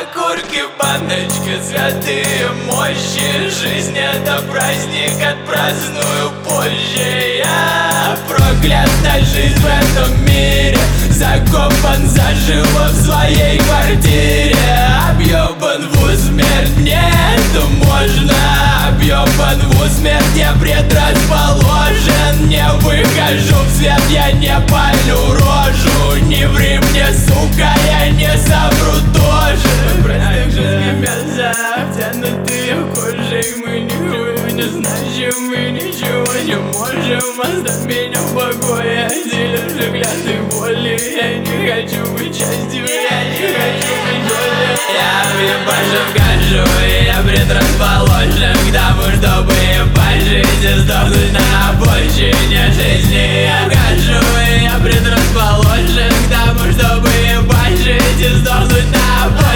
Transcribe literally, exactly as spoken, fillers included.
окурки, баночка, святые мощи. Жизнь это праздник, отпраздную позже. Я проклят на жизнь в этом мире, закопан заживо в своей квартире. Объебан в усмерть, мне это можно. Объебан в усмерть, я предрасположен. Не выхожу в свет, я не палю рожу. Не ври мне, сука, я не совру тоже. Простых жизнь мяса, обтянутые кожей. Мы нихуя не значим, мы ничего не можем. Оставь меня в покое, делю же клятый боли. Я не хочу быть частью, я не хочу быть долей. Я ебашу в кашу, и я предрасположен к тому, чтобы пожить и сдохнуть на обочине жизни. Я хожу, и я предрасположен к тому, чтобы пожить и сдохнуть на обочине.